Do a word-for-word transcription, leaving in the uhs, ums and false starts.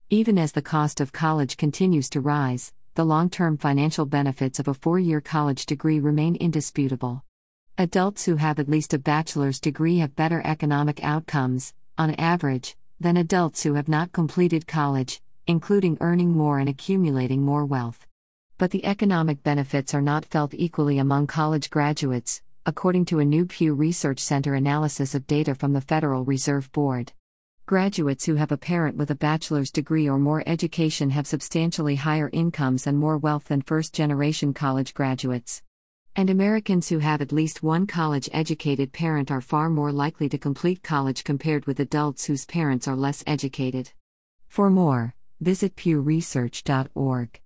Even as the cost of college continues to rise, the long-term financial benefits of a four-year college degree remain indisputable. Adults who have at least a bachelor's degree have better economic outcomes, on average, than adults who have not completed college, including earning more and accumulating more wealth. But the economic benefits are not felt equally among college graduates, according to a new Pew Research Center analysis of data from the Federal Reserve Board. Graduates who have a parent with a bachelor's degree or more education have substantially higher incomes and more wealth than first-generation college graduates. And Americans who have at least one college-educated parent are far more likely to complete college compared with adults whose parents are less educated. For more, visit pew research dot org.